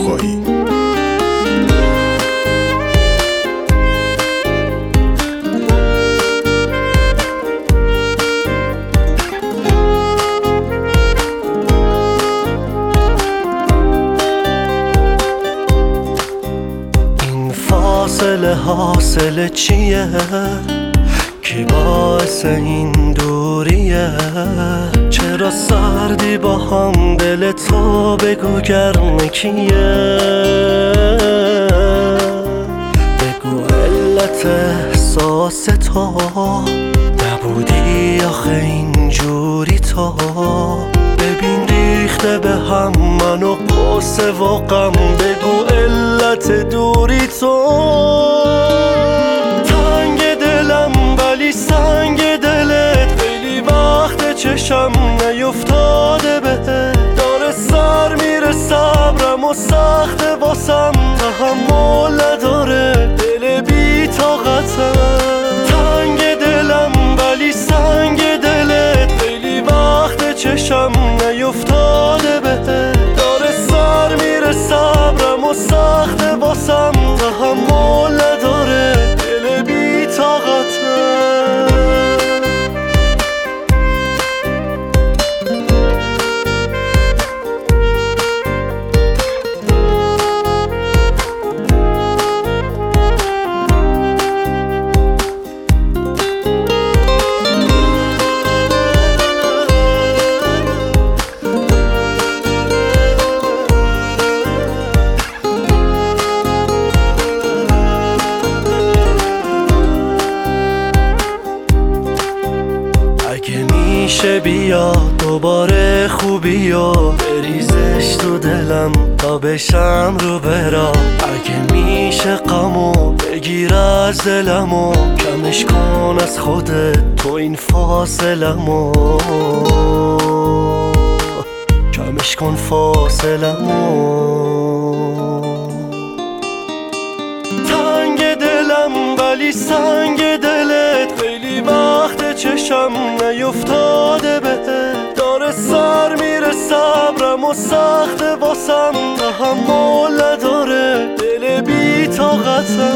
آقایی. این فاصله حاصل چیه؟ کی باعث این دوریه؟ چرا سردی با هم دل تو؟ بگو گرم کیه؟ بگو علت احساس تو نبودی آخه اینجوری تو. ببین ریخته به هم من و قصه و غم، بگو علت دوری تو. سنگ دلت خیلی وقت چشم نیفتاده بهت، داره سر میره صبرم و سخت واسم، تحمل نداره دل بی طاقتم. تنگ دلم ولی سنگ دلت خیلی وقت چشم نیفتاده بهت، داره سر میره صبرم و سخت واسم، تحمل نداره دل بی طاقتم. میشه بیا دوباره خوبی و بریزش تو دلم تا بشم رو برا. اگه میشه غمو بگیر از دلمو، کمش کن از خودت تو این فاصلمو، کمش کن فاصلمو. تنگ دلم ولی سنگ دلت خیلی وقت چشم نیفتاده بهت، داره سر میره صبرم و سخت واسم، تحمل نداره دل بی طاقتم.